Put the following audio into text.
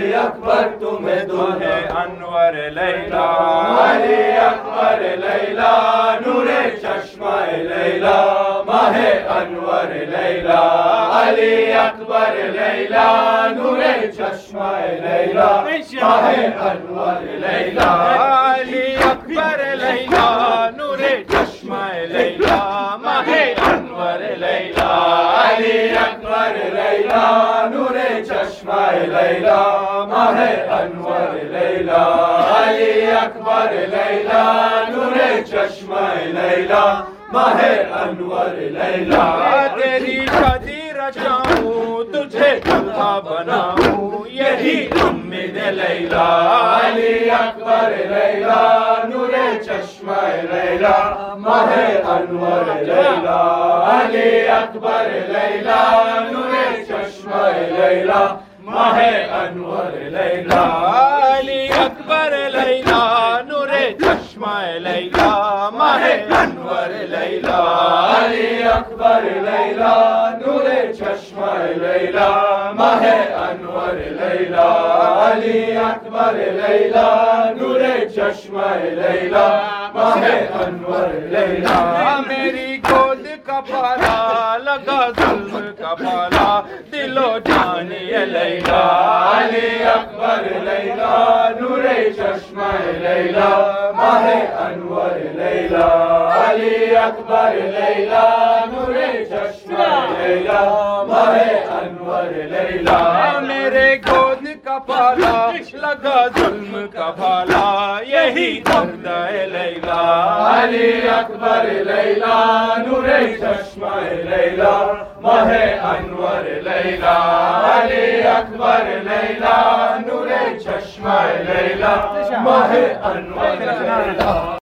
اکبر تمہیں دلہے انور لیلا، علی اکبر لیلا نور چشمہ لیلا، ماہ انور لیلا، علی اکبر لیلا نور چشمہ لیلا، ماہ انور لیلا، علی اکبر لیلا نور چشمہ لیلا، ماہ انور لیلا، علی اکبر لیلا نور چشمہ لیلا، ماہ انور لیلا، علی اکبر لیلا نور چشمہ لیلا، ماہ انور لیلا، تیری شادی رچاؤں تجھے دلہا بناؤں یہی امید لیلا، علی اکبر لیلا نور چشمہ لیلا، ماہ انور لیلا، علی اکبر لیلا نور چشمہ لیلا، ماہ انور لیلا، علی اکبر لیلا نور چشمہ لیلا، ماہ انور لیلا، علی اکبر لیلا نور چشمہ لیلا، ماہ انور لیلا، علی اکبر لیلا نور چشمہ لیلا، ماہ انور لیلا، میری گود کا پالا لگا ظلم کا پالا دل و جان یہ لیلا، علی اکبر لیلا نور چشمہ لیلا، ماہ انور لیلا، علی اکبر لیلا نور چشمہ لیلا، ماہ انور لیلا، میرے گود کا پالا لگا ظلم کا پالا یہی درد ہے لیلا، علی اکبر لیلا نور چشمہ لیلا، ماہ انور لیلا، علی اکبر لیلا نور چشمہ لیلا، ماہ انور لیلا۔